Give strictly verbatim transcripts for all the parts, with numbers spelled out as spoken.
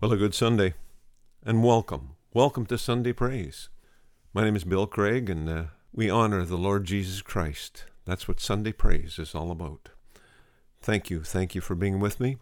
Well, a good Sunday, and welcome. Welcome to Sunday Praise. My name is Bill Craig, and uh, we honor the Lord Jesus Christ. That's what Sunday Praise is all about. Thank you. Thank you for being with me.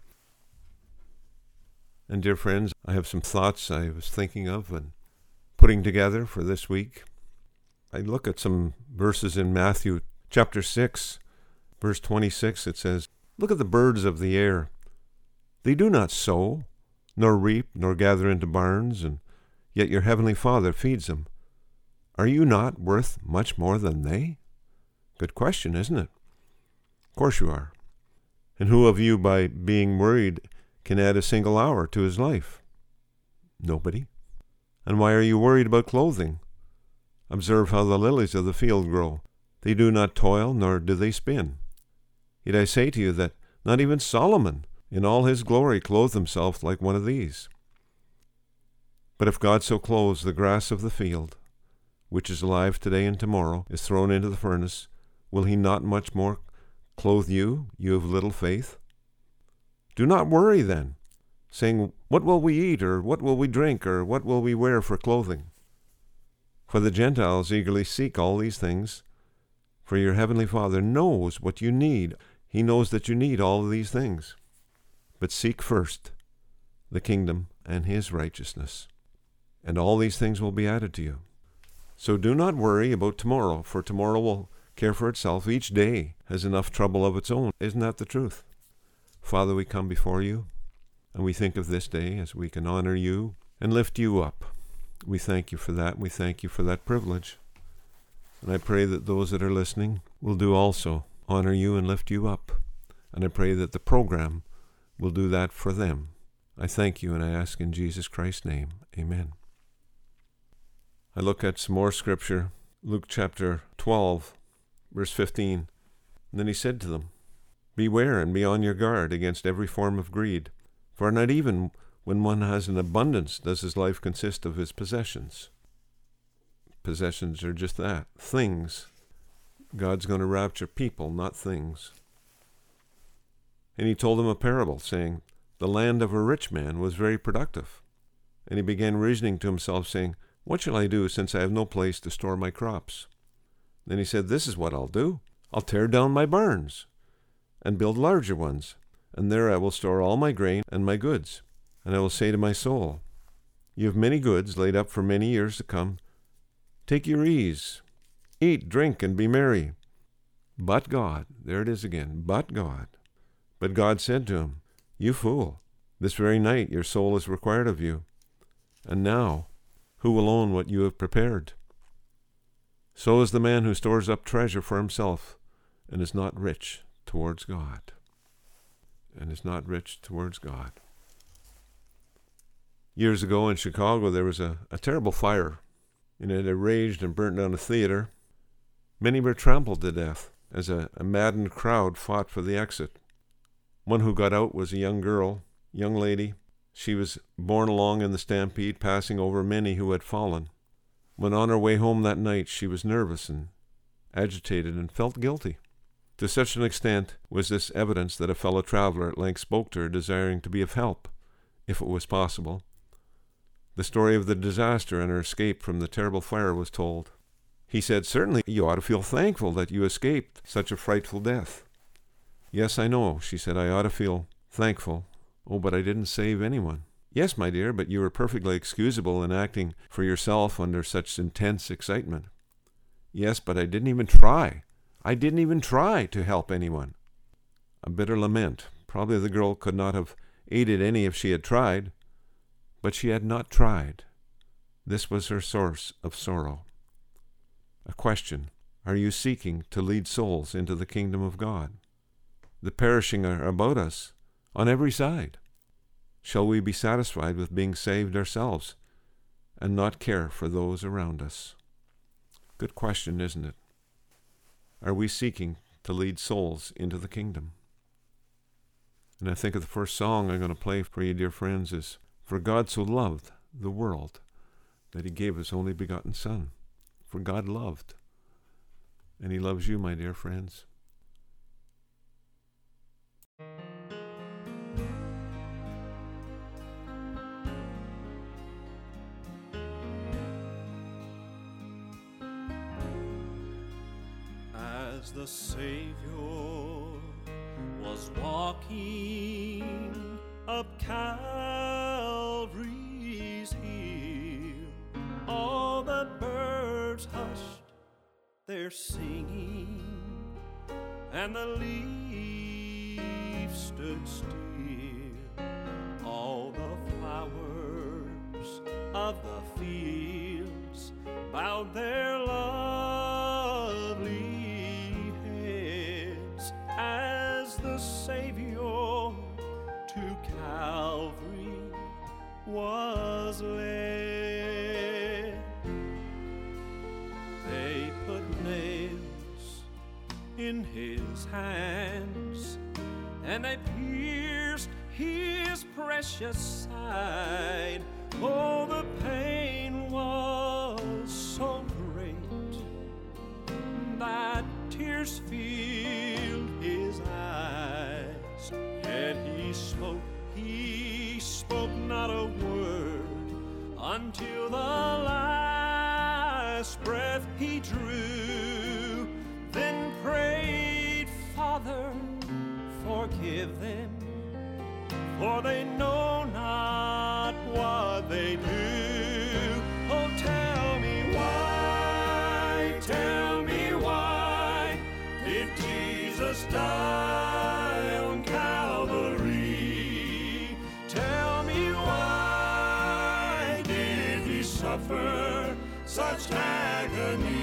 And dear friends, I have some thoughts I was thinking of and putting together for this week. I look at some verses in Matthew chapter six, verse twenty-six. It says, "Look at the birds of the air. They do not sow, nor reap, nor gather into barns, and yet your heavenly Father feeds them. Are you not worth much more than they?" Good question, isn't it? Of course you are. And who of you, by being worried, can add a single hour to his life? Nobody. And why are you worried about clothing? Observe how the lilies of the field grow. They do not toil, nor do they spin. Yet I say to you that not even Solomon, in all his glory, clothed himself like one of these. But if God so clothes the grass of the field, which is alive today and tomorrow is thrown into the furnace, will he not much more clothe you, you of little faith? Do not worry then, saying, "What will we eat, or what will we drink, or what will we wear for clothing?" For the Gentiles eagerly seek all these things, for your heavenly Father knows what you need. He knows that you need all of these things. But seek first the kingdom and his righteousness, and all these things will be added to you. So do not worry about tomorrow, for tomorrow will care for itself. Each day has enough trouble of its own. Isn't that the truth? Father, we come before you, and we think of this day as we can honor you and lift you up. We thank you for that. We thank you for that privilege. And I pray that those that are listening will do also, honor you and lift you up. And I pray that the program will do that for them. I thank you and I ask in Jesus Christ's name. Amen. I look at some more scripture, Luke chapter twelve, verse fifteen. And then he said to them, "Beware and be on your guard against every form of greed, for not even when one has an abundance does his life consist of his possessions." Possessions are just that, things. God's going to rapture people, not things. And he told them a parable, saying, "The land of a rich man was very productive. And he began reasoning to himself, saying, 'What shall I do, since I have no place to store my crops?' Then he said, 'This is what I'll do. I'll tear down my barns and build larger ones, and there I will store all my grain and my goods. And I will say to my soul, you have many goods laid up for many years to come. Take your ease, eat, drink, and be merry.' But God," there it is again, "but God. But God said to him, 'You fool, this very night your soul is required of you. And now, who will own what you have prepared?' So is the man who stores up treasure for himself and is not rich towards God." And is not rich towards God. Years ago in Chicago, there was a, a terrible fire, and it had raged and burnt down a theater. Many were trampled to death as a, a maddened crowd fought for the exit. One who got out was a young girl, young lady. She was borne along in the stampede, passing over many who had fallen. When on her way home that night, she was nervous and agitated and felt guilty. To such an extent was this evidence that a fellow traveler at length spoke to her, desiring to be of help, if it was possible. The story of the disaster and her escape from the terrible fire was told. He said, "Certainly you ought to feel thankful that you escaped such a frightful death." "Yes, I know," she said, "I ought to feel thankful. Oh, but I didn't save anyone." "Yes, my dear, but you were perfectly excusable in acting for yourself under such intense excitement." "Yes, but I didn't even try. I didn't even try to help anyone." A bitter lament. Probably the girl could not have aided any if she had tried, but she had not tried. This was her source of sorrow. A question: are you seeking to lead souls into the kingdom of God? The perishing are about us on every side. Shall we be satisfied with being saved ourselves and not care for those around us? Good question, isn't it? Are we seeking to lead souls into the kingdom? And I think of the first song I'm going to play for you, dear friends, is "For God so loved the world that he gave his only begotten Son." For God loved, and he loves you, my dear friends. as the Savior was walking up Calvary's hill, all the birds hushed their singing, and the leaves stood still. All the flowers of the fields bowed their lovely heads as the Savior to Calvary was led. They put nails in his hands, and they pierced his precious side. Oh, the pain was so great that tears filled his eyes. Yet he spoke, he spoke not a word until the last breath he drew. Then prayed, Father, forgive them, for they know not what they do. Oh, tell me why, tell me why did Jesus die on Calvary? Tell me why did he suffer such agony?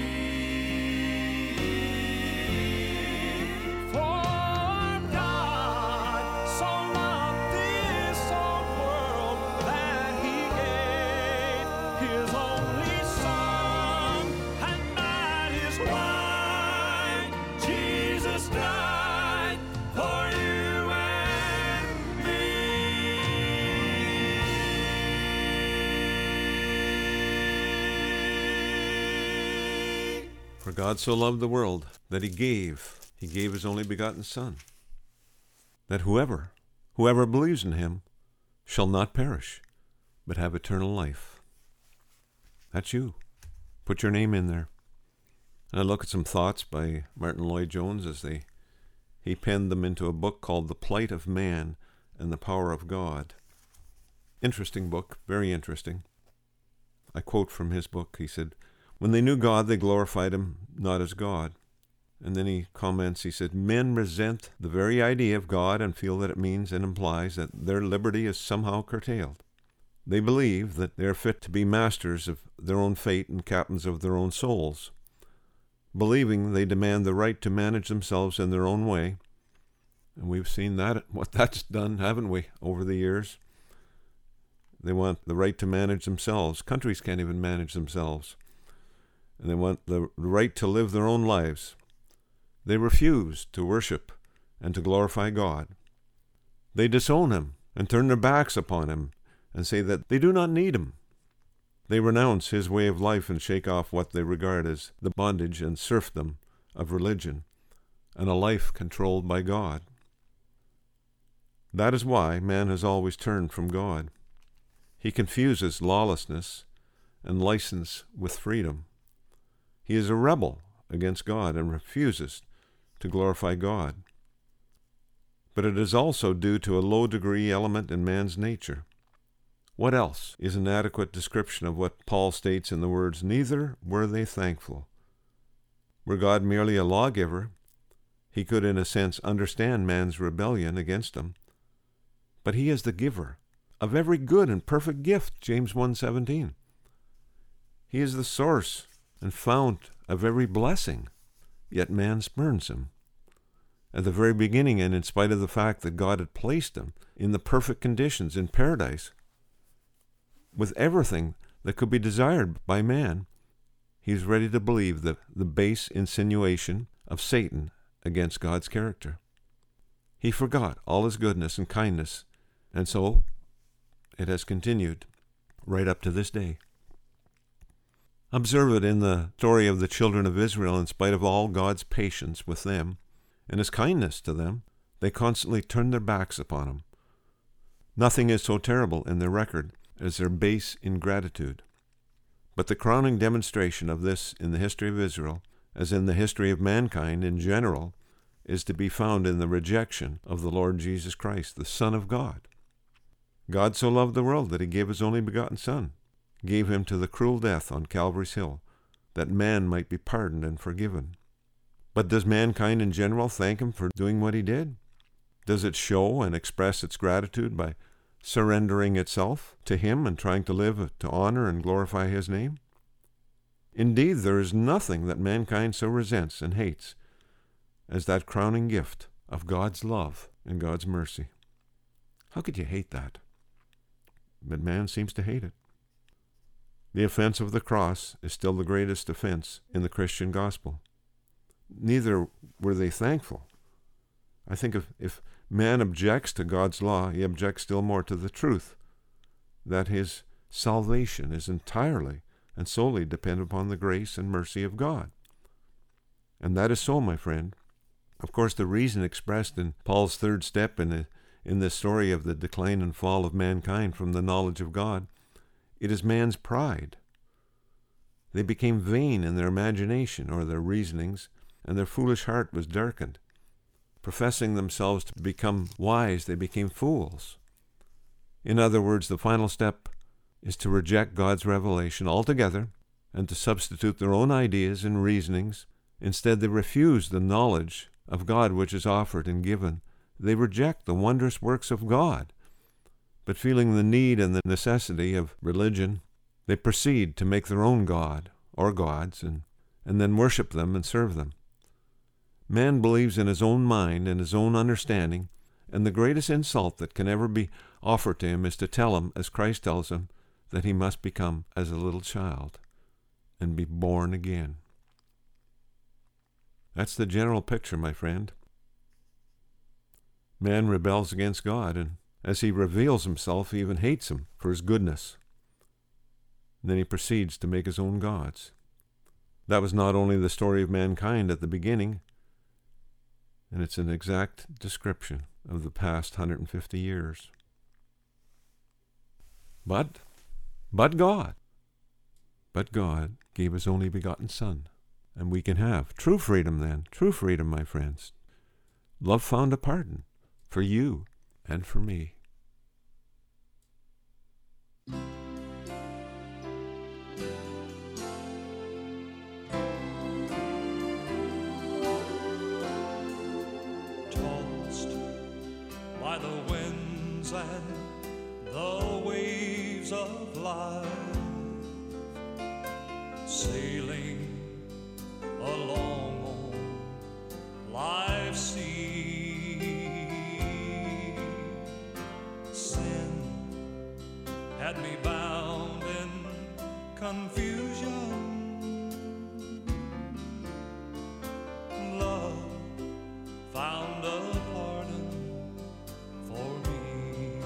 For God so loved the world that he gave, he gave his only begotten Son, that whoever, whoever believes in him shall not perish, but have eternal life. That's you. Put your name in there. And I look at some thoughts by Martin Lloyd-Jones as they he penned them into a book called The Plight of Man and the Power of God. Interesting book, very interesting. I quote from his book. He said, "When they knew God, they glorified him not as God." And then he comments, he said, "Men resent the very idea of God and feel that it means and implies that their liberty is somehow curtailed. They believe that they are fit to be masters of their own fate and captains of their own souls. Believing they demand the right to manage themselves in their own way." And we've seen that, what that's done, haven't we, over the years? They want the right to manage themselves. Countries can't even manage themselves. And they want the right to live their own lives. They refuse to worship and to glorify God. They disown him and turn their backs upon him and say that they do not need him. They renounce his way of life and shake off what they regard as the bondage and serfdom of religion and a life controlled by God. That is why man has always turned from God. He confuses lawlessness and license with freedom. He is a rebel against God and refuses to glorify God. But it is also due to a low-degree element in man's nature. What else is an adequate description of what Paul states in the words, "Neither were they thankful"? Were God merely a lawgiver, he could in a sense understand man's rebellion against him. But he is the giver of every good and perfect gift, James one seventeen. He is the source and fount of every blessing, yet man spurns him. At the very beginning, and in spite of the fact that God had placed him in the perfect conditions in paradise, with everything that could be desired by man, he is ready to believe the, the base insinuation of Satan against God's character. He forgot all his goodness and kindness, and so it has continued right up to this day. Observe it in the story of the children of Israel. In spite of all God's patience with them and his kindness to them, they constantly turned their backs upon him. Nothing is so terrible in their record as their base ingratitude. But the crowning demonstration of this in the history of Israel, as in the history of mankind in general, is to be found in the rejection of the Lord Jesus Christ, the Son of God. God so loved the world that he gave his only begotten Son, gave him to the cruel death on Calvary's hill, that man might be pardoned and forgiven. But does mankind in general thank him for doing what he did? Does it show and express its gratitude by surrendering itself to him and trying to live to honor and glorify his name? Indeed, there is nothing that mankind so resents and hates as that crowning gift of God's love and God's mercy. How could you hate that? But man seems to hate it. The offense of the cross is still the greatest offense in the Christian gospel. Neither were they thankful. I think if, if man objects to God's law, he objects still more to the truth that his salvation is entirely and solely dependent upon the grace and mercy of God. And that is so, my friend. Of course, the reason expressed in Paul's third step in, the, in this story of the decline and fall of mankind from the knowledge of God, it is man's pride. They became vain in their imagination or their reasonings, and their foolish heart was darkened. Professing themselves to become wise, they became fools. In other words, the final step is to reject God's revelation altogether and to substitute their own ideas and reasonings. Instead, they refuse the knowledge of God which is offered and given. They reject the wondrous works of God. But feeling the need and the necessity of religion, they proceed to make their own God or gods and, and then worship them and serve them. Man believes in his own mind and his own understanding, and the greatest insult that can ever be offered to him is to tell him, as Christ tells him, that he must become as a little child and be born again. That's the general picture, my friend. Man rebels against God, and as he reveals himself, he even hates him for his goodness. And then he proceeds to make his own gods. That was not only the story of mankind at the beginning, and it's an exact description of the past one hundred fifty years. But, but God, but God gave his only begotten Son, and we can have true freedom then, true freedom, my friends. Love found a pardon for you and for me. Tossed by the winds and the waves of life, sailing along on life's sea, sin had me bound in confusion. Love found a pardon for me.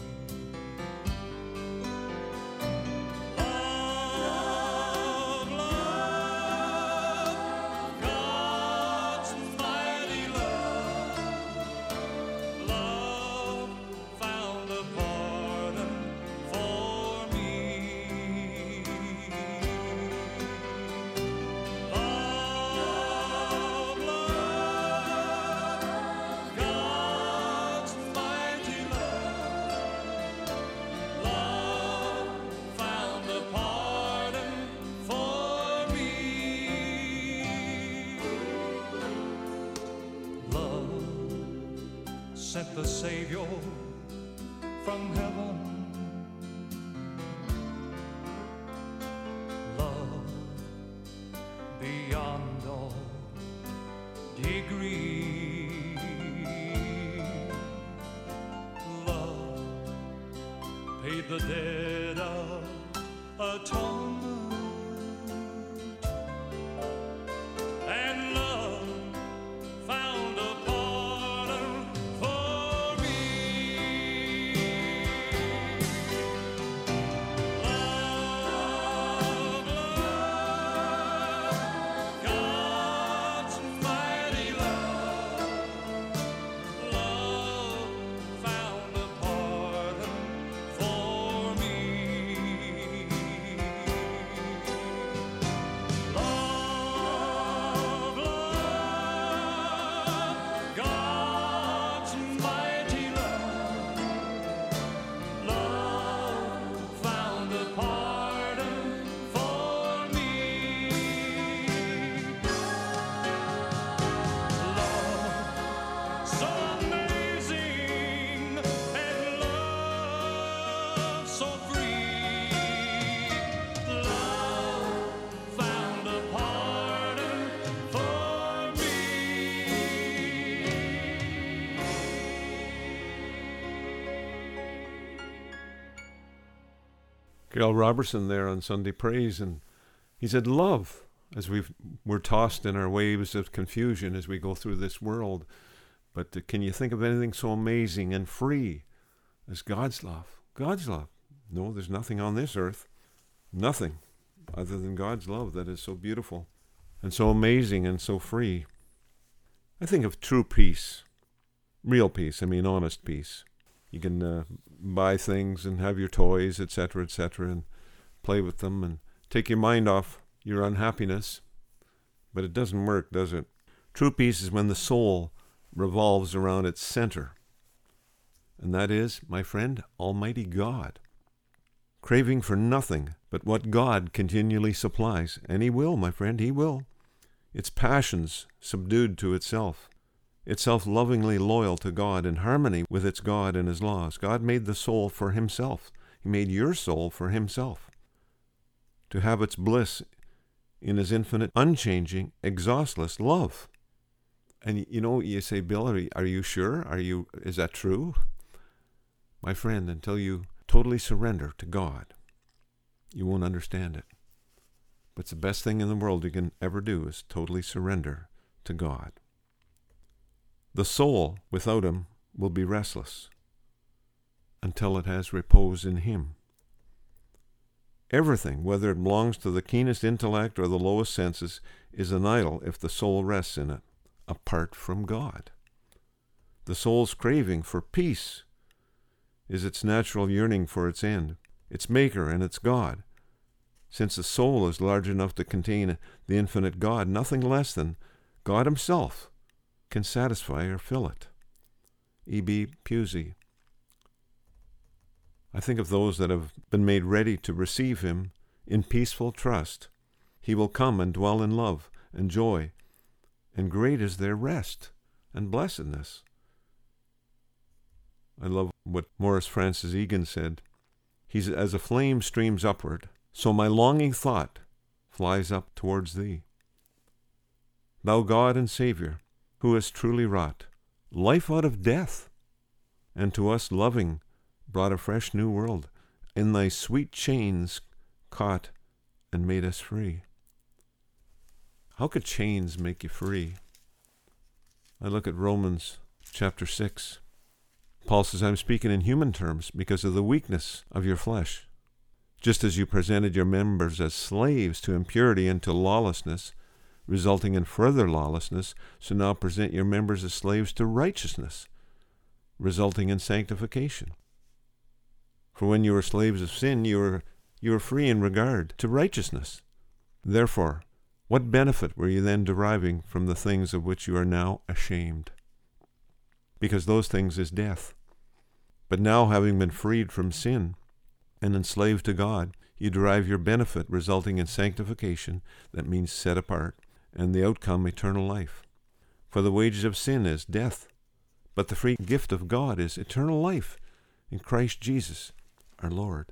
Love, love, God's mighty love. Love found a pardon for me. Love, love, God's mighty love. Love found a pardon for me. Love sent the Savior from heaven. Love beyond all degree. Love paid the debt of atonement, and love found a pardon for me. Love, love, God's mighty love. Love found a pardon for me. Carol Robertson there on Sunday Praise, and he said, love, as we've, we're tossed in our waves of confusion as we go through this world. But uh, can you think of anything so amazing and free as God's love? God's love. No, there's nothing on this earth, nothing other than God's love that is so beautiful and so amazing and so free. I think of true peace, real peace, I mean honest peace. You can uh, buy things and have your toys, et cetera, et cetera, and play with them and take your mind off your unhappiness. But it doesn't work, does it? True peace is when the soul revolves around its center. And that is, my friend, Almighty God. Craving for nothing but what God continually supplies. And He will, my friend, He will. Its passions subdued to itself. Itself lovingly loyal to God, in harmony with its God and His laws. God made the soul for Himself. He made your soul for Himself, to have its bliss in His infinite, unchanging, exhaustless love. And you know, you say, Bill, are you, are you sure? Are you? Is that true? My friend, until you totally surrender to God, you won't understand it. But it's the best thing in the world you can ever do is totally surrender to God. The soul, without Him, will be restless until it has repose in Him. Everything, whether it belongs to the keenest intellect or the lowest senses, is an idol if the soul rests in it, apart from God. The soul's craving for peace is its natural yearning for its end, its maker and its God. Since the soul is large enough to contain the infinite God, nothing less than God Himself can satisfy or fill it. E B. Pusey. I think of those that have been made ready to receive Him in peaceful trust. He will come and dwell in love and joy, and great is their rest and blessedness. I love what Morris Francis Egan said. He's as a flame streams upward, so my longing thought flies up towards Thee. Thou God and Savior, who hast truly wrought life out of death, and to us loving brought a fresh new world, in Thy sweet chains caught and made us free. How could chains make you free? I look at Romans chapter six. Paul says, I'm speaking in human terms because of the weakness of your flesh. Just as you presented your members as slaves to impurity and to lawlessness, resulting in further lawlessness, so now present your members as slaves to righteousness, resulting in sanctification. For when you were slaves of sin, you were, you were free in regard to righteousness. Therefore, what benefit were you then deriving from the things of which you are now ashamed? Because those things is death. But now, having been freed from sin and enslaved to God, you derive your benefit resulting in sanctification, that means set apart, and the outcome eternal life. For the wages of sin is death, but the free gift of God is eternal life in Christ Jesus our Lord.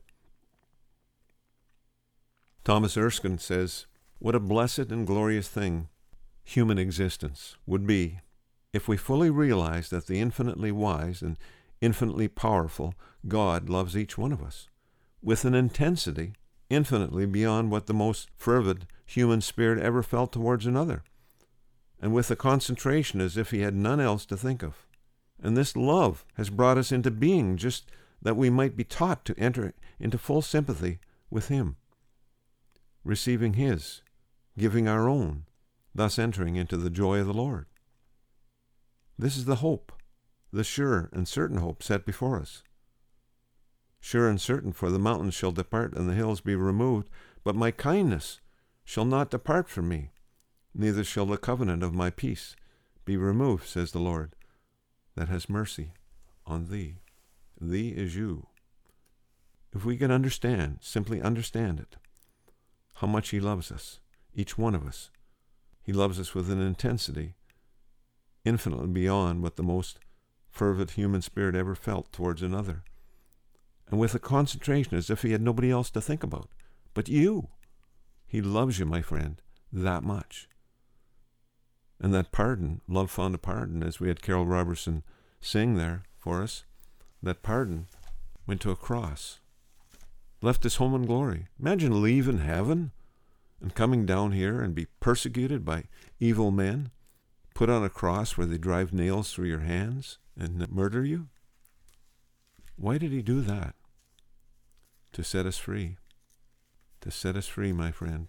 Thomas Erskine says, what a blessed and glorious thing human existence would be if we fully realize that the infinitely wise and infinitely powerful God loves each one of us with an intensity infinitely beyond what the most fervid human spirit ever felt towards another, and with a concentration as if He had none else to think of. And this love has brought us into being just that we might be taught to enter into full sympathy with Him, receiving His, giving our own, thus entering into the joy of the Lord. This is the hope, the sure and certain hope set before us. Sure and certain, for the mountains shall depart and the hills be removed, but my kindness shall not depart from me, neither shall the covenant of my peace be removed, says the Lord, that has mercy on thee. Thee is you. If we can understand, simply understand it, how much He loves us, each one of us. He loves us with an intensity infinitely beyond what the most fervent human spirit ever felt towards another, and with a concentration as if He had nobody else to think about but you. He loves you, my friend, that much. And that pardon, love found a pardon, as we had Carol Robertson sing there for us, that pardon went to a cross. left his home in glory. Imagine leaving heaven and coming down here and be persecuted by evil men, put on a cross where they drive nails through your hands and murder you. Why did he do that? To set us free. To set us free, my friend.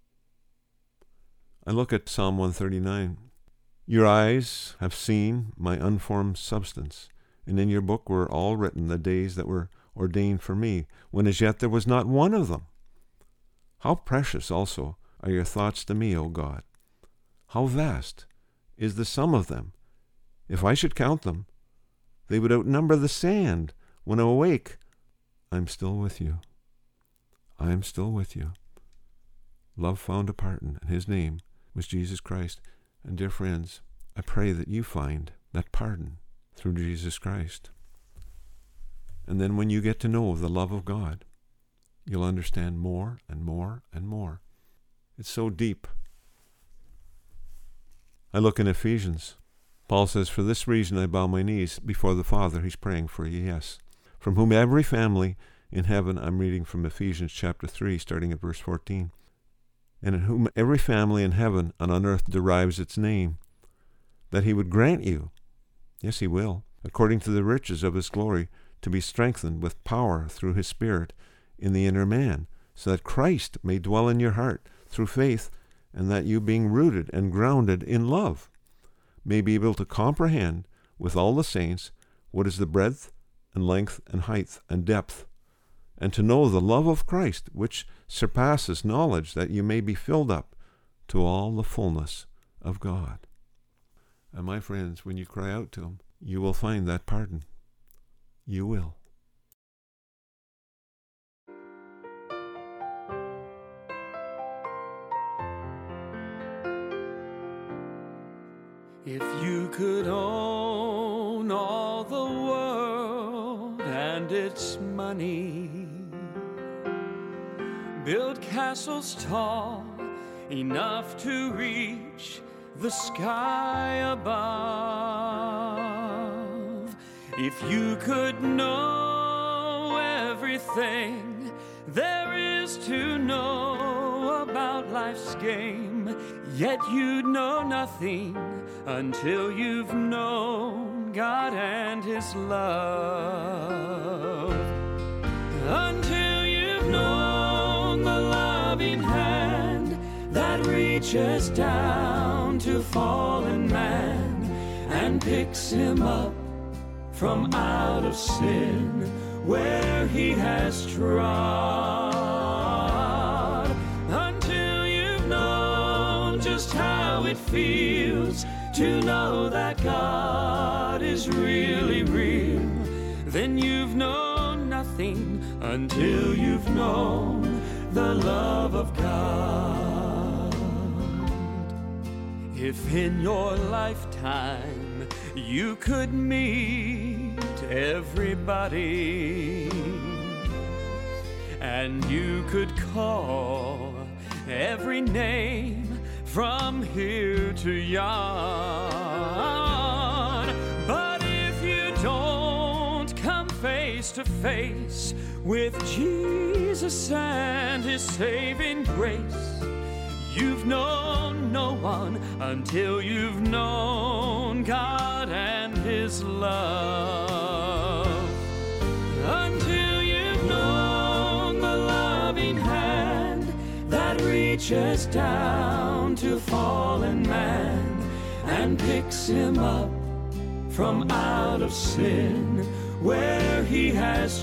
I look at Psalm one thirty-nine. Your eyes have seen my unformed substance, and in your book were all written the days that were ordained for me, when as yet there was not one of them. How precious also are your thoughts to me, O God. How vast is the sum of them. If I should count them, they would outnumber the sand. When awake, I'm still with you. I am still with you. Love found a pardon, and his name was Jesus Christ. And dear friends, I pray that you find that pardon through Jesus Christ. And then when you get to know the love of God, you'll understand more and more and more. It's so deep. I look in Ephesians. Paul says, for this reason I bow my knees before the Father. He's praying for you, yes. From whom every family in heaven, I'm reading from Ephesians chapter three, starting at verse fourteen. And in whom every family in heaven and on earth derives its name, that he would grant you, yes he will, according to the riches of his glory, to be strengthened with power through his Spirit in the inner man, so that Christ may dwell in your heart through faith, and that you, being rooted and grounded in love, may be able to comprehend with all the saints what is the breadth and length and height and depth, and to know the love of Christ, which surpasses knowledge, that you may be filled up to all the fullness of God. And my friends, when you cry out to him, you will find that pardon. You will. If you could own all the world and its money, build castles tall enough to reach the sky above, if you could know everything there is to know about life's game, yet you'd know nothing until you've known God and his love. Until you've known the loving hand that reaches down to fallen man and picks him up from out of sin where he has trod. Until you've known just how it feels to know that God is really real, then you've known nothing until you've known the love of God. If in your lifetime you could meet everybody, and you could call every name from here to yon, but if you don't come face to face with Jesus and his saving grace, you've known no one until you've known God and his love. Until you've known the loving hand that reaches down to fallen man and picks him up from out of sin where he has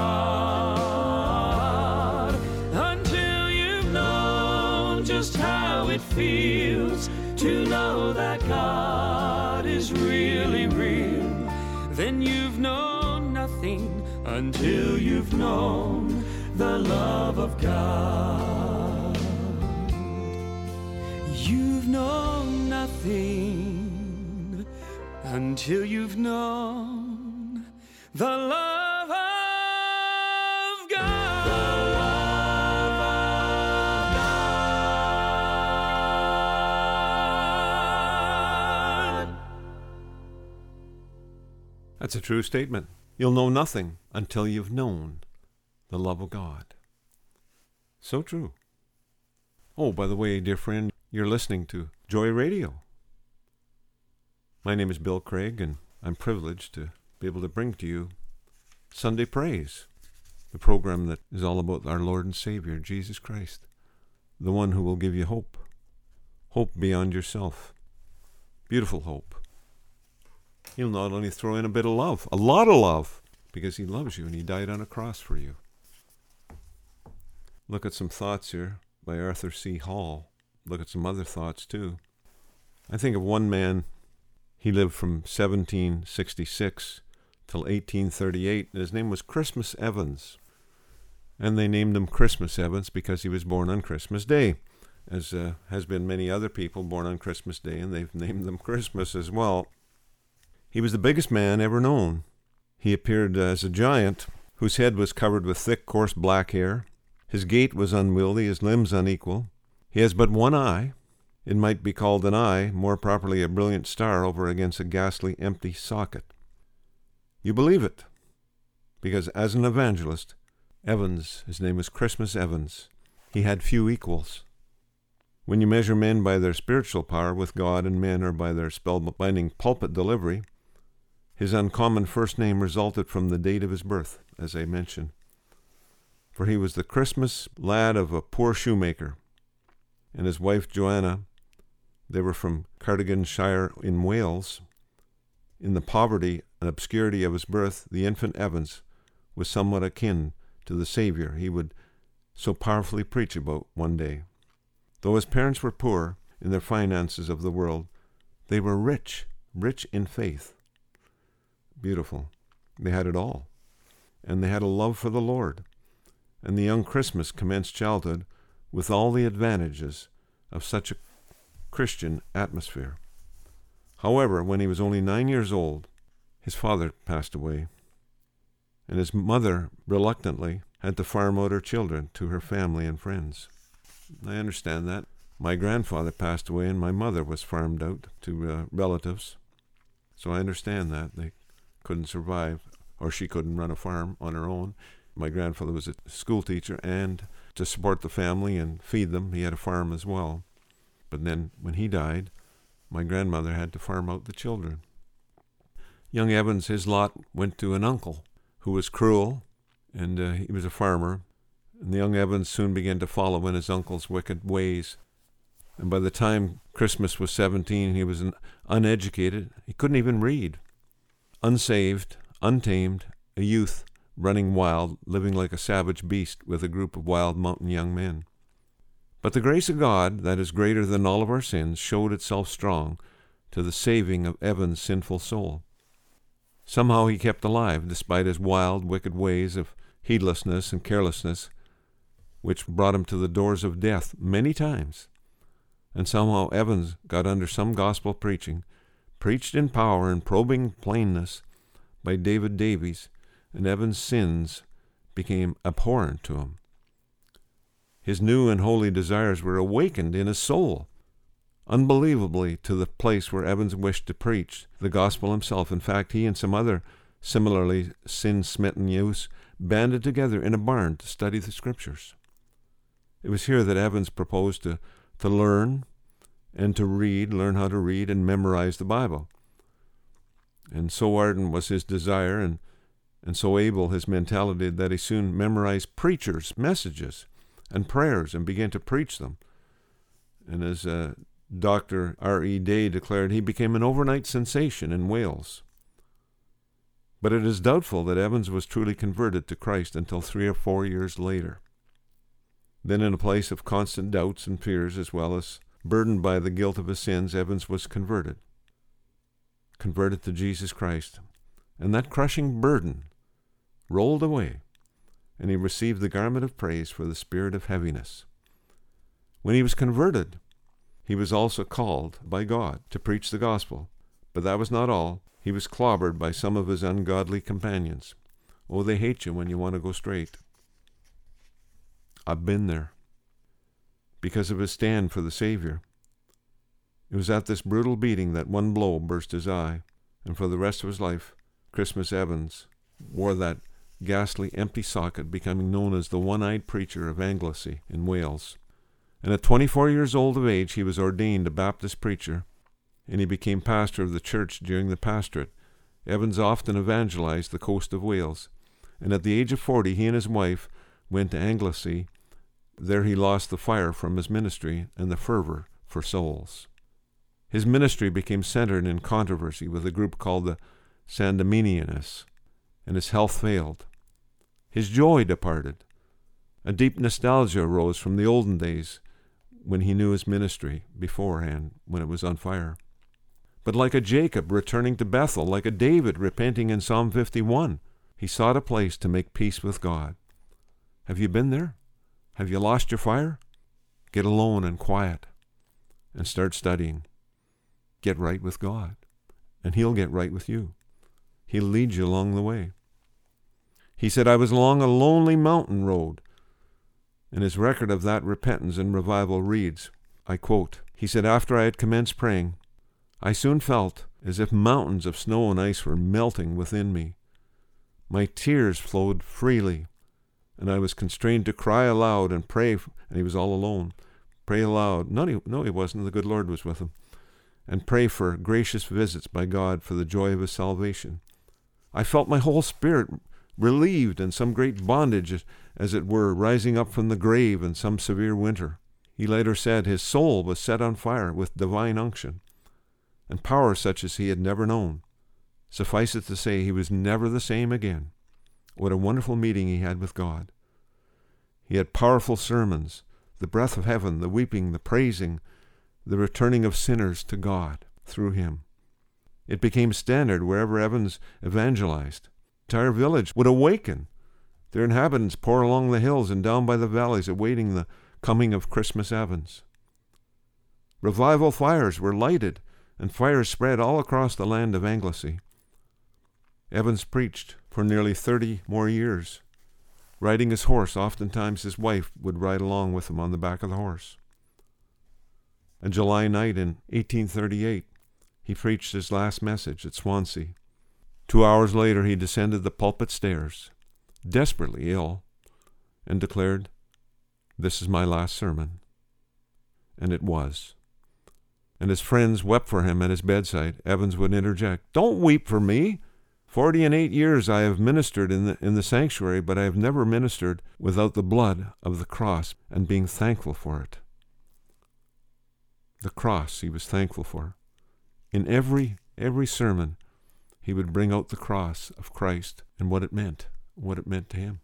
trod. Until you've known just how it feels to know that God is really real, then you've known nothing until you've known the love of God. You've known nothing until you've known the love of God. The love of God. That's a true statement. You'll know nothing until you've known the love of God. So true. Oh, by the way, dear friend, you're listening to Joy Radio. My name is Bill Craig, and I'm privileged to be able to bring to you Sunday Praise, the program that is all about our Lord and Savior, Jesus Christ, the one who will give you hope, hope beyond yourself, beautiful hope. He'll not only throw in a bit of love, a lot of love, because he loves you and he died on a cross for you. Look at some thoughts here by Arthur C. Hall. Look at some other thoughts too. I think of one man, he lived from seventeen sixty-six till eighteen thirty-eight, and his name was Christmas Evans. And they named him Christmas Evans because he was born on Christmas Day, as uh, has been many other people born on Christmas Day, and they've named them Christmas as well. He was the biggest man ever known. He appeared as a giant whose head was covered with thick, coarse black hair. His gait was unwieldy, his limbs unequal. He has but one eye. It might be called an eye, more properly a brilliant star over against a ghastly empty socket. You believe it, because as an evangelist, Evans, his name was Christmas Evans, he had few equals. When you measure men by their spiritual power with God and men or by their spellbinding pulpit delivery, his uncommon first name resulted from the date of his birth, as I mentioned. For he was the Christmas lad of a poor shoemaker, and his wife Joanna, they were from Cardiganshire in Wales. In the poverty and obscurity of his birth, the infant Evans was somewhat akin to the Savior he would so powerfully preach about one day. Though his parents were poor in their finances of the world, they were rich, rich in faith. Beautiful. They had it all. And they had a love for the Lord. And the young Christmas commenced childhood with all the advantages of such a Christian atmosphere. However, when he was only nine years old, his father passed away, and his mother reluctantly had to farm out her children to her family and friends. I understand that. My grandfather passed away, and my mother was farmed out to uh, relatives. So I understand that. They couldn't survive, or she couldn't run a farm on her own. My grandfather was a school teacher, and to support the family and feed them, he had a farm as well. But then, when he died, my grandmother had to farm out the children. Young Evans, his lot went to an uncle who was cruel, and uh, he was a farmer. And the young Evans soon began to follow in his uncle's wicked ways. And by the time Christmas was seventeen, he was an uneducated. He couldn't even read. Unsaved, untamed, a youth running wild, living like a savage beast with a group of wild mountain young men. But the grace of God, that is greater than all of our sins, showed itself strong to the saving of Evans' sinful soul. Somehow he kept alive, despite his wild, wicked ways of heedlessness and carelessness, which brought him to the doors of death many times. And somehow Evans got under some gospel preaching, preached in power and probing plainness by David Davies, and Evans' sins became abhorrent to him. His new and holy desires were awakened in his soul, unbelievably to the place where Evans wished to preach the gospel himself. In fact, he and some other similarly sin-smitten youths banded together in a barn to study the scriptures. It was here that Evans proposed to, to learn and to read, learn how to read and memorize the Bible. And so ardent was his desire and, and so able his mentality that he soon memorized preachers' messages and prayers and began to preach them. And as uh, Doctor R E Day declared, he became an overnight sensation in Wales. But it is doubtful that Evans was truly converted to Christ until three or four years later. Then, in a place of constant doubts and fears, as well as burdened by the guilt of his sins, Evans was converted. Converted to Jesus Christ. And that crushing burden rolled away, and he received the garment of praise for the spirit of heaviness. When he was converted, he was also called by God to preach the gospel. But that was not all. He was clobbered by some of his ungodly companions. Oh, they hate you when you want to go straight. I've been there. Because of his stand for the Savior. It was at this brutal beating that one blow burst his eye, and for the rest of his life, Christmas Evans wore that ghastly, empty socket, becoming known as the one-eyed preacher of Anglesey in Wales. And at twenty-four years old of age, he was ordained a Baptist preacher, and he became pastor of the church during the pastorate. Evans often evangelized the coast of Wales, and at the age of forty, he and his wife went to Anglesey. There he lost the fire from his ministry and the fervor for souls. His ministry became centered in controversy with a group called the Sandemanians, and his health failed. His joy departed. A deep nostalgia arose from the olden days when he knew his ministry beforehand, when it was on fire. But like a Jacob returning to Bethel, like a David repenting in Psalm fifty-one, he sought a place to make peace with God. Have you been there? Have you lost your fire? Get alone and quiet and start studying. Get right with God, and He'll get right with you. He'll lead you along the way. He said, I was along a lonely mountain road. And his record of that repentance and revival reads, I quote, he said, after I had commenced praying, I soon felt as if mountains of snow and ice were melting within me. My tears flowed freely, and I was constrained to cry aloud and pray, and he was all alone, pray aloud. No, he, no, he wasn't. The good Lord was with him. And pray for gracious visits by God for the joy of his salvation. I felt my whole spirit relieved and some great bondage, as it were, rising up from the grave in some severe winter. He later said his soul was set on fire with divine unction and power such as he had never known. Suffice it to say, he was never the same again. What a wonderful meeting he had with God. He had powerful sermons, the breath of heaven, the weeping, the praising, the returning of sinners to God through him. It became standard wherever Evans evangelized. The entire village would awaken, their inhabitants pour along the hills and down by the valleys, awaiting the coming of Christmas Evans. Revival fires were lighted, and fires spread all across the land of Anglesey. Evans preached for nearly thirty more years. Riding his horse, oftentimes his wife would ride along with him on the back of the horse. A July night in eighteen thirty-eight, he preached his last message at Swansea. Two hours later, he descended the pulpit stairs, desperately ill, and declared, "This is my last sermon." And it was. And his friends wept for him at his bedside. Evans would interject, "Don't weep for me. Forty and eight years I have ministered in the, in the sanctuary, but I have never ministered without the blood of the cross and being thankful for it." The cross he was thankful for. In every, every sermon, he would bring out the cross of Christ and what it meant, what it meant to him.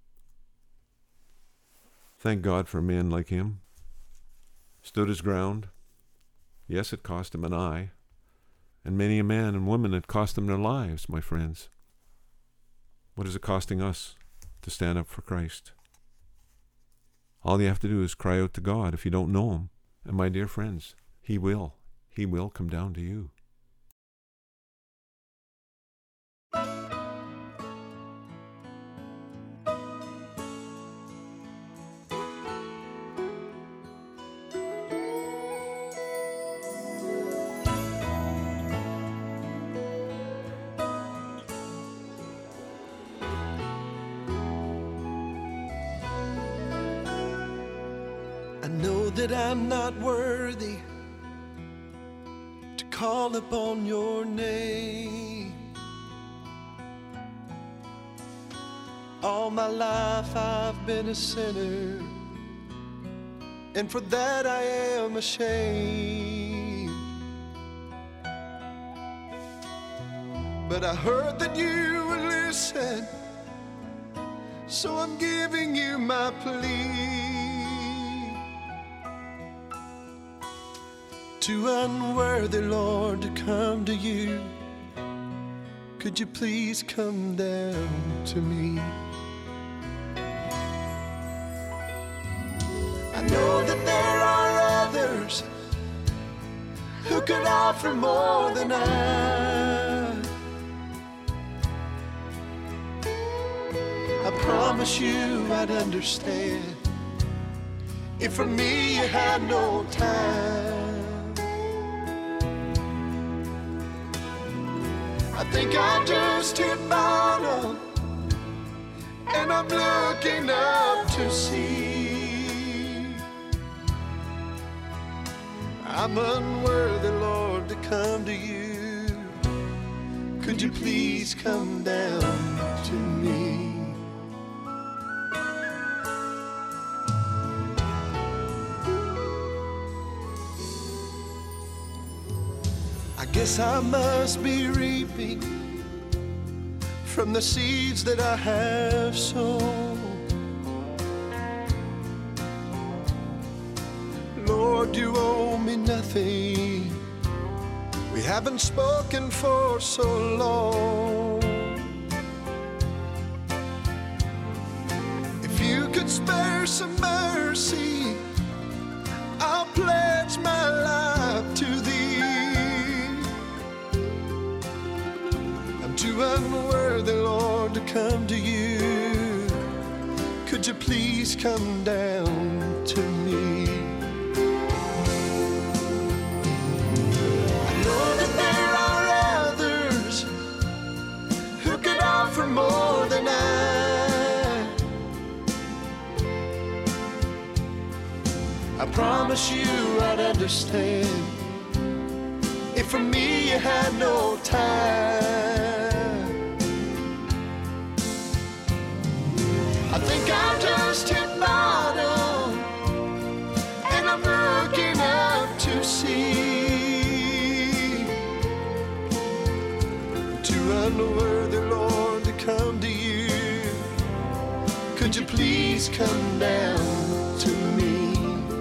Thank God for men like him. Stood his ground. Yes, it cost him an eye. And many a man and woman it cost them their lives, my friends. What is it costing us to stand up for Christ? All you have to do is cry out to God if you don't know him. And my dear friends, he will. He will come down to you. I know that I'm not worthy to call upon your name. All my life I've been a sinner, and for that I am ashamed. But I heard that you would listen, so I'm giving you my plea. Too unworthy, Lord, to come to you. Could you please come down to me? I know that there are others who could offer more than I. I promise you I'd understand if for me you had no time. I think I just hit bottom and I'm looking up to see. I'm unworthy, Lord, to come to you. Could you please come down to me? I guess I must be reaping from the seeds that I have sown. Lord, you owe me nothing. We haven't spoken for so long. If you could spare some mercy, I'll pledge my life to thee. I'm too unworthy, Lord, to come to you. Could you please come down to me? I know that there are others who could offer more than I. I promise you I'd understand if for me you had no time. I think I'll just hit bottom, and I'm looking up to see. Too unworthy, Lord, to come to you. Could you please come down to me?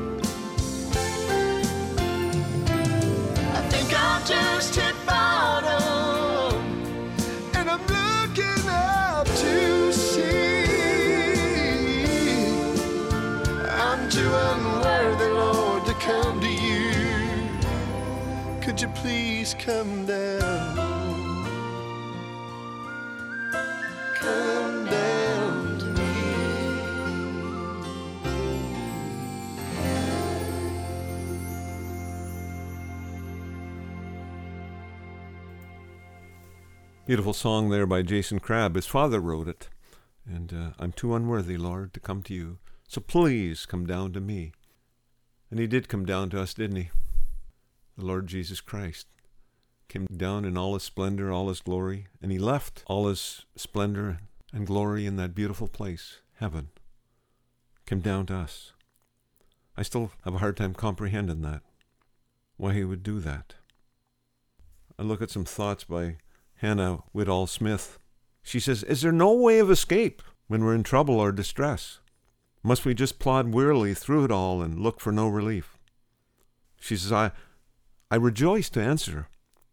I think I'll just hit bottom, and I'm looking up to see. I'm too unworthy, Lord, to come to you. Could you please come down? Come down to me. Beautiful song there by Jason Crabb. His father wrote it. And uh, I'm too unworthy, Lord, to come to you. So please come down to me. And he did come down to us, didn't he? The Lord Jesus Christ came down in all his splendor, all his glory, and he left all his splendor and glory in that beautiful place, heaven. Came down to us. I still have a hard time comprehending that, why he would do that. I look at some thoughts by Hannah Whitall Smith. She says, is there no way of escape when we're in trouble or distress? Must we just plod wearily through it all and look for no relief? She says, I, I rejoice to answer.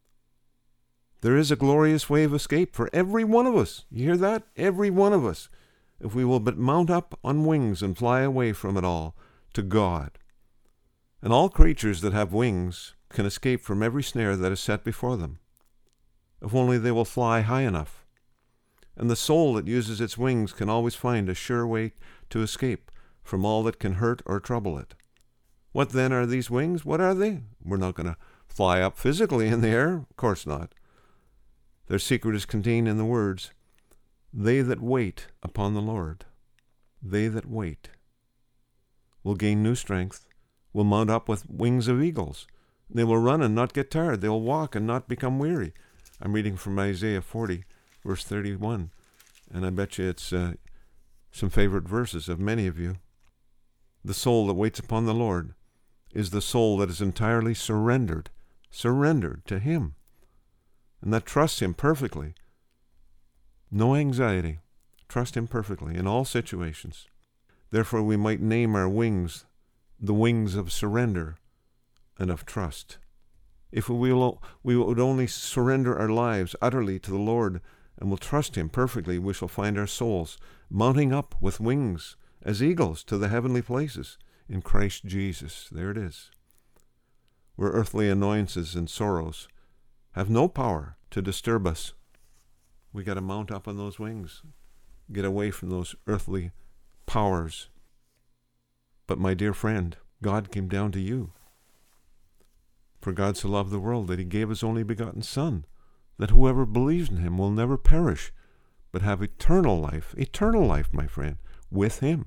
There is a glorious way of escape for every one of us. You hear that? Every one of us. If we will but mount up on wings and fly away from it all to God. And all creatures that have wings can escape from every snare that is set before them, if only they will fly high enough. And the soul that uses its wings can always find a sure way to escape from all that can hurt or trouble it. What then are these wings? What are they? We're not going to fly up physically in the air. Of course not. Their secret is contained in the words, they that wait upon the Lord, they that wait, will gain new strength, will mount up with wings of eagles. They will run and not get tired. They will walk and not become weary. I'm reading from Isaiah forty, verse thirty-one, and I bet you it's uh, some favorite verses of many of you. The soul that waits upon the Lord is the soul that is entirely surrendered, surrendered to him, and that trusts him perfectly. No anxiety. Trust him perfectly in all situations. Therefore we might name our wings the wings of surrender and of trust. If we, will, we would only surrender our lives utterly to the Lord and will trust him perfectly, we shall find our souls mounting up with wings as eagles to the heavenly places in Christ Jesus. There it is. Where earthly annoyances and sorrows have no power to disturb us. We got to mount up on those wings, get away from those earthly powers. But my dear friend, God came down to you. For God so loved the world that he gave his only begotten Son, that whoever believes in him will never perish, but have eternal life, eternal life, my friend, with him.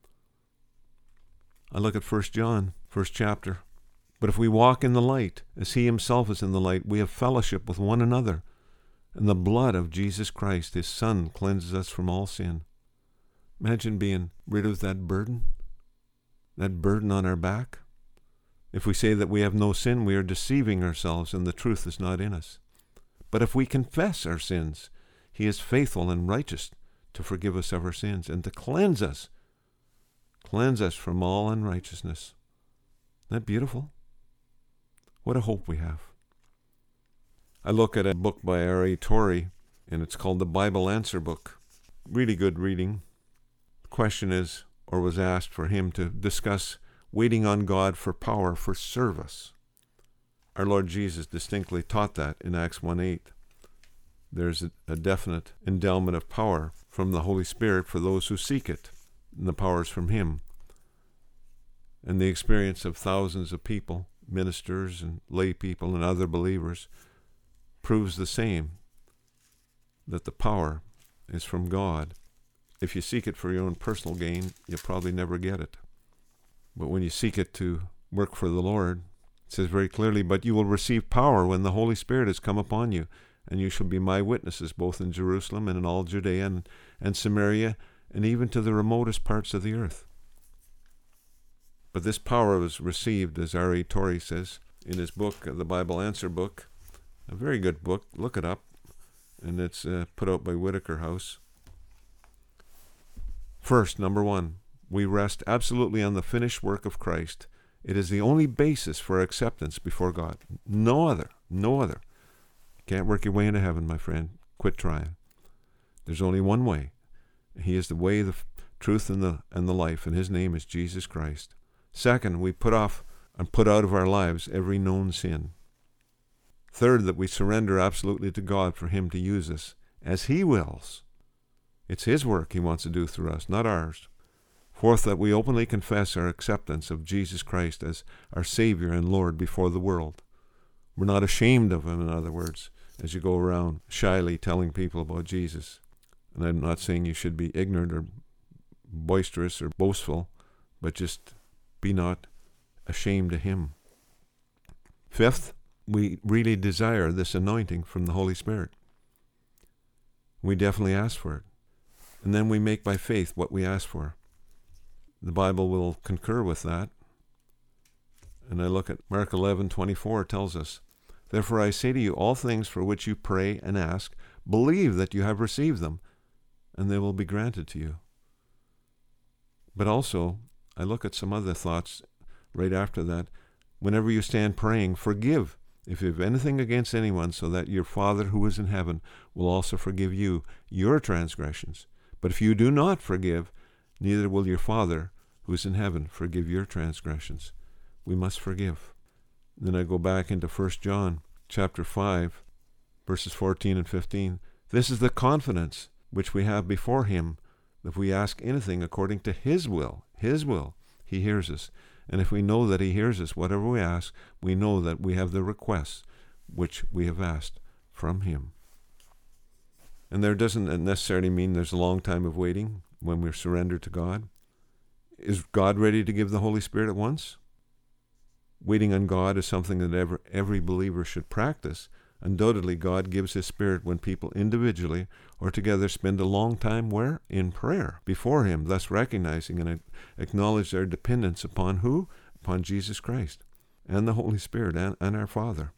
I look at First John, first chapter. But if we walk in the light, as he himself is in the light, we have fellowship with one another. And the blood of Jesus Christ, his Son, cleanses us from all sin. Imagine being rid of that burden, that burden on our back. If we say that we have no sin, we are deceiving ourselves and the truth is not in us. But if we confess our sins, he is faithful and righteous to forgive us of our sins and to cleanse us, cleanse us from all unrighteousness. Isn't that beautiful? What a hope we have. I look at a book by R A Torrey, and it's called the Bible Answer Book. Really good reading. The question is, or was asked for him to discuss waiting on God for power for service. Our Lord Jesus distinctly taught that in Acts one eight. There's a, a definite endowment of power from the Holy Spirit for those who seek it, and the power is from him. And the experience of thousands of people, ministers and lay people and other believers, proves the same, that the power is from God. If you seek it for your own personal gain, you'll probably never get it. But when you seek it to work for the Lord, it says very clearly, but you will receive power when the Holy Spirit has come upon you, and you shall be my witnesses both in Jerusalem and in all Judea and, and Samaria, and even to the remotest parts of the earth. But this power was received, as R A Torrey says in his book, the Bible Answer Book, a very good book. Look it up, and it's uh, put out by Whitaker House. First, number one, we rest absolutely on the finished work of Christ. It is the only basis for acceptance before God. No other, no other. You can't work your way into heaven, my friend. Quit trying. There's only one way. He is the way, the truth, and the and the life, and his name is Jesus Christ. Second, we put off and put out of our lives every known sin. Third, that we surrender absolutely to God for him to use us as he wills. It's his work he wants to do through us, not ours. Fourth, that we openly confess our acceptance of Jesus Christ as our Savior and Lord before the world. We're not ashamed of him, in other words, as you go around shyly telling people about Jesus. And I'm not saying you should be ignorant or boisterous or boastful, but just be not ashamed of him. Fifth, we really desire this anointing from the Holy Spirit. We definitely ask for it. And then we make by faith what we ask for. The Bible will concur with that. And I look at Mark eleven twenty-four, tells us, therefore I say to you, all things for which you pray and ask, believe that you have received them, and they will be granted to you. But also, I look at some other thoughts right after that. Whenever you stand praying, forgive if you have anything against anyone, so that your Father who is in heaven will also forgive you your transgressions. But if you do not forgive, neither will your Father who is in heaven forgive your transgressions. We must forgive. Then I go back into First John chapter five, verses fourteen and fifteen. This is the confidence which we have before him, that if we ask anything according to his will, his will, he hears us. And if we know that he hears us, whatever we ask, we know that we have the requests which we have asked from him. And there doesn't necessarily mean there's a long time of waiting when we're surrendered to God. Is God ready to give the Holy Spirit at once? Waiting on God is something that every, every believer should practice. Undoubtedly, God gives his Spirit when people individually or together spend a long time where? In prayer before him, thus recognizing and acknowledge their dependence upon who? Upon Jesus Christ and the Holy Spirit and, and our Father.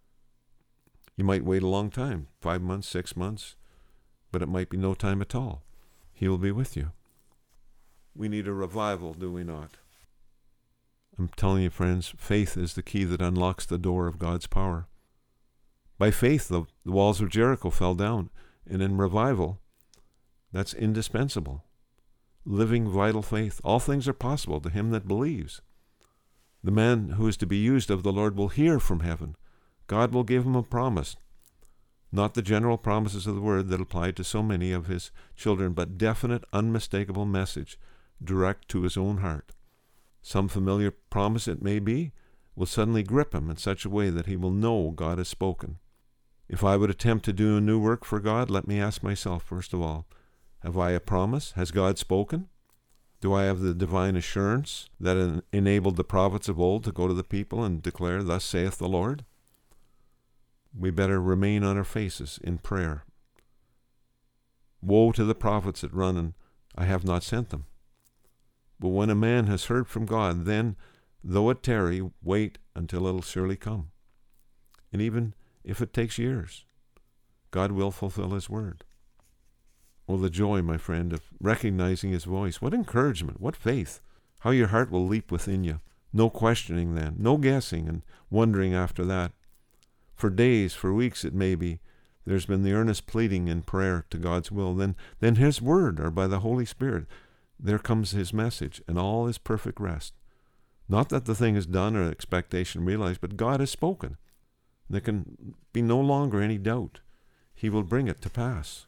You might wait a long time, five months, six months, but it might be no time at all. He will be with you. We need a revival, do we not? I'm telling you, friends, faith is the key that unlocks the door of God's power. By faith, the, the walls of Jericho fell down, and in revival, that's indispensable. Living, vital faith. All things are possible to him that believes. The man who is to be used of the Lord will hear from heaven. God will give him a promise. Not the general promises of the word that apply to so many of his children, but definite, unmistakable message, direct to his own heart. Some familiar promise it may be, will suddenly grip him in such a way that he will know God has spoken. If I would attempt to do a new work for God, let me ask myself, first of all, have I a promise? Has God spoken? Do I have the divine assurance that en- enabled the prophets of old to go to the people and declare, thus saith the Lord? We better remain on our faces in prayer. Woe to the prophets that run, and I have not sent them. But when a man has heard from God, then, though it tarry, wait until it will surely come. And even if it takes years, God will fulfill his word. Oh, the joy, my friend, of recognizing his voice. What encouragement, what faith. How your heart will leap within you. No questioning then, no guessing and wondering after that. For days, for weeks it may be, there's been the earnest pleading in prayer to God's will. Then, then his word, or by the Holy Spirit, there comes his message and all is perfect rest. Not that the thing is done or expectation realized, but God has spoken. There can be no longer any doubt. He will bring it to pass.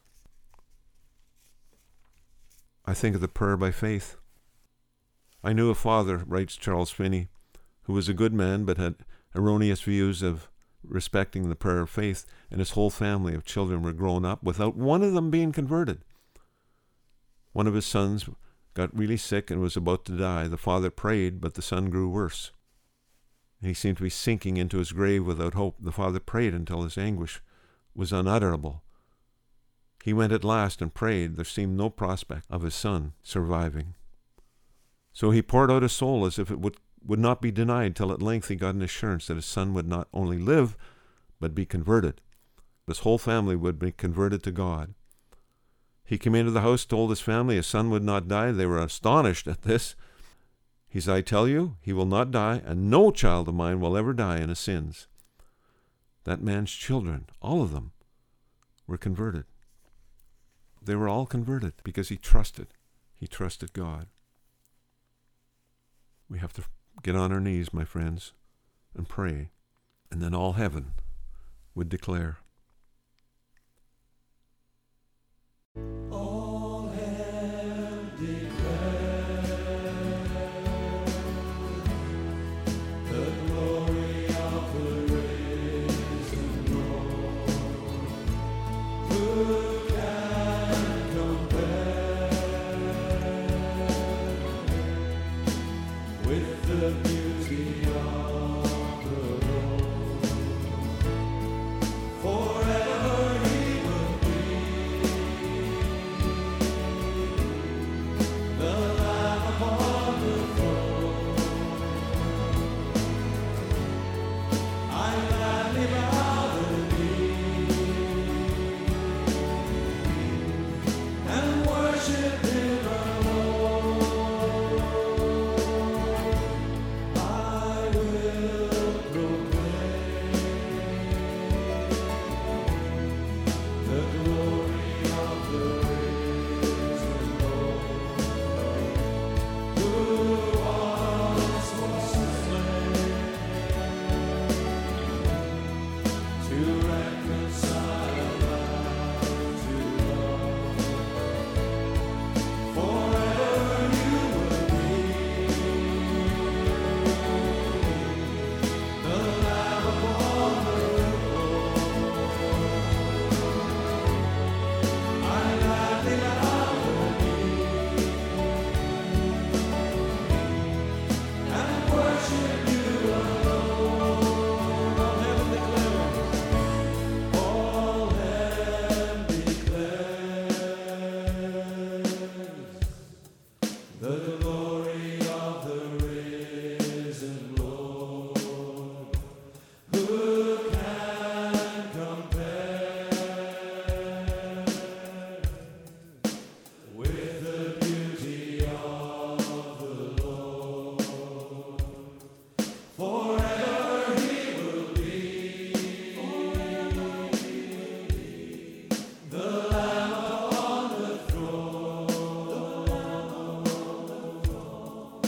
I think of the prayer by faith. I knew a father, writes Charles Finney, who was a good man but had erroneous views of respecting the prayer of faith, and his whole family of children were grown up without one of them being converted. One of his sons got really sick and was about to die. The father prayed, but the son grew worse. He seemed to be sinking into his grave without hope. The father prayed until his anguish was unutterable. He went at last and prayed. There seemed no prospect of his son surviving. So he poured out his soul as if it would, would not be denied, till at length he got an assurance that his son would not only live, but be converted. His whole family would be converted to God. He came into the house, told his family his son would not die. They were astonished at this. He said, I tell you, he will not die, and no child of mine will ever die in his sins. That man's children, all of them, were converted. They were all converted because he trusted. He trusted God. We have to get on our knees, my friends, and pray, and then all heaven would declare. All heaven declare the glory of the risen Lord. Who can compare with the beauty of the Lord? Forever he will be the Lamb upon the throne. I gladly bow the knee and worship him alone. I will proclaim the glory of the risen Lord, who once was slain to reconcile man to God. Forever you will be the Lamb upon the throne. I gladly bow the knee and worship you alone. All heaven declares, all heaven declares the glory of the risen Lord. Who can compare with the beauty of the Lord? Forever he will be the Lamb upon the throne.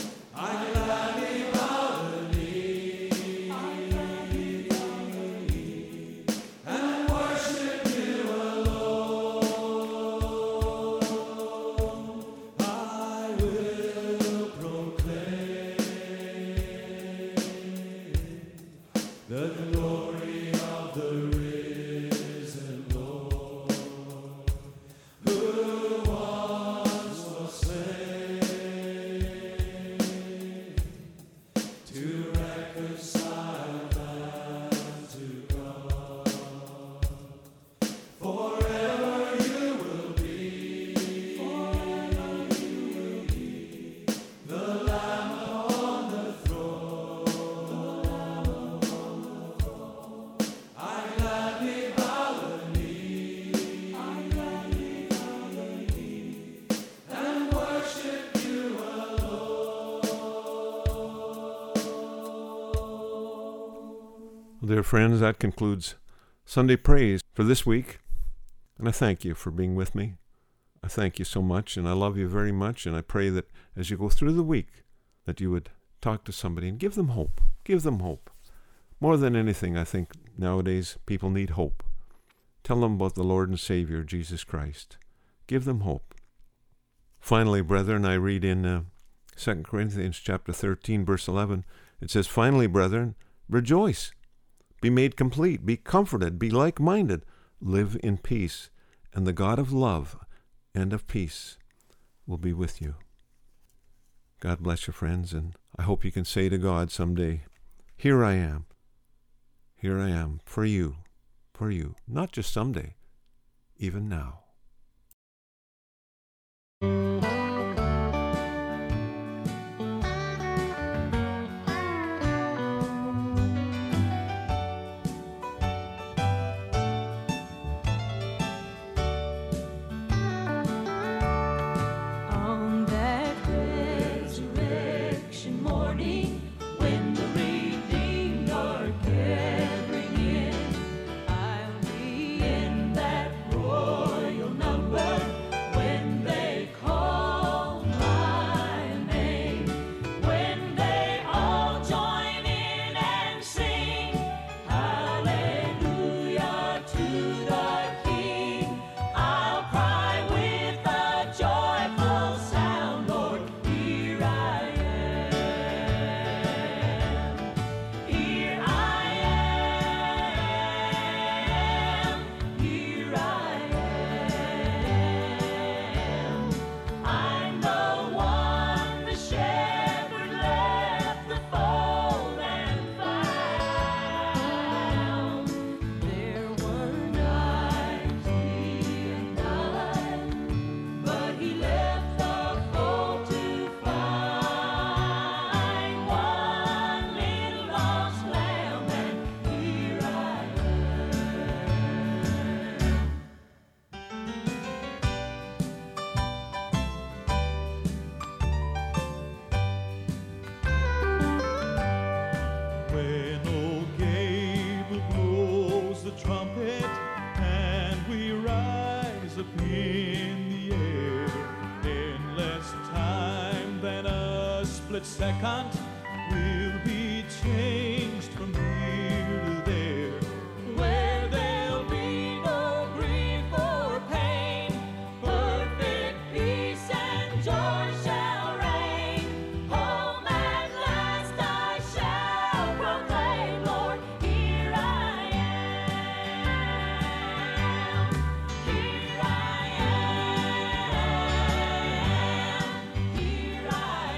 Dear friends, that concludes Sunday Praise for this week. And I thank you for being with me. I thank you so much, and I love you very much, and I pray that as you go through the week, that you would talk to somebody and give them hope. Give them hope. More than anything, I think nowadays people need hope. Tell them about the Lord and Savior, Jesus Christ. Give them hope. Finally, brethren, I read in uh, Second Corinthians chapter thirteen, verse eleven. It says, "Finally, brethren, rejoice. Be made complete. Be comforted. Be like-minded. Live in peace. And the God of love and of peace will be with you." God bless you, friends, and I hope you can say to God someday, "Here I am. Here I am for you, for you." Not just someday, even now. On that resurrection morning, when the redeemed are gathering in, I'll be in that royal number when they call my name. When they all join in and sing hallelujah to the King, I'll cry with a joyful sound, Lord, here I am. Here I am. Here I am. I'm the one the shepherd left the fold and found. There were ninety and nine, but he left the fold to find one little lost lamb, and here I When old Gabriel blows the trumpet and we rise up in the air, in less time than a split second, we'll be changed from here to there, where there'll be no grief or pain. Perfect peace and joy shall reign. Home at last I shall proclaim, Lord, here I am. Here I am. Here I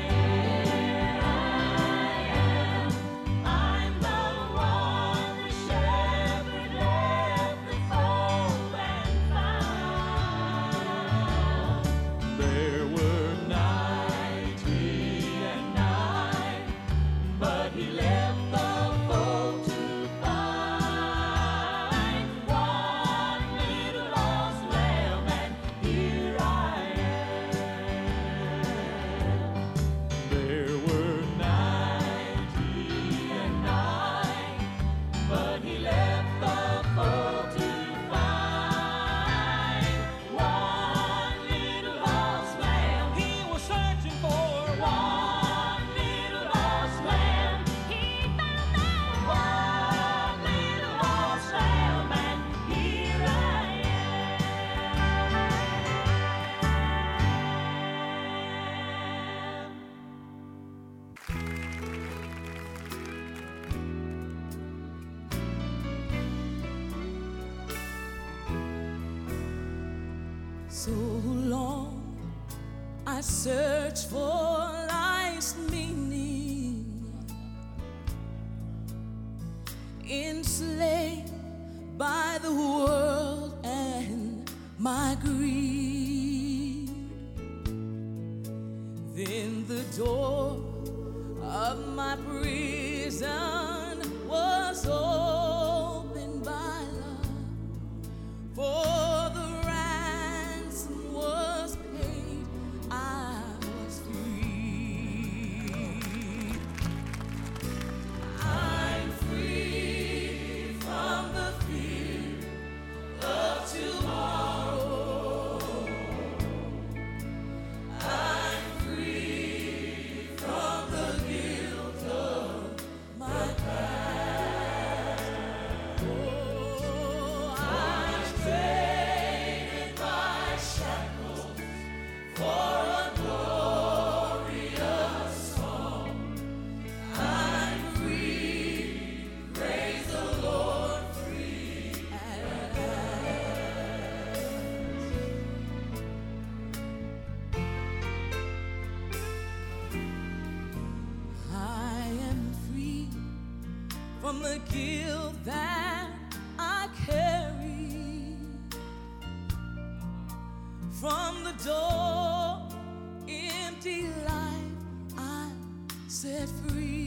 am. I'm the one the shepherd left the fold and found. There were ninety and nine, but he left the fold to find one little lost lamb, and here I am. There were ninety and nine, but he left the fold to find one little lost lamb. He was searching for one little lost lamb. He found that one little lost lamb, and here I am. So long I search for life's meaning, enslaved by the world and my greed. Then the door of my prison was opened by love, for the ransom was paid, I was free. I'm free guilt that I carry. From the door, empty life I'm set free.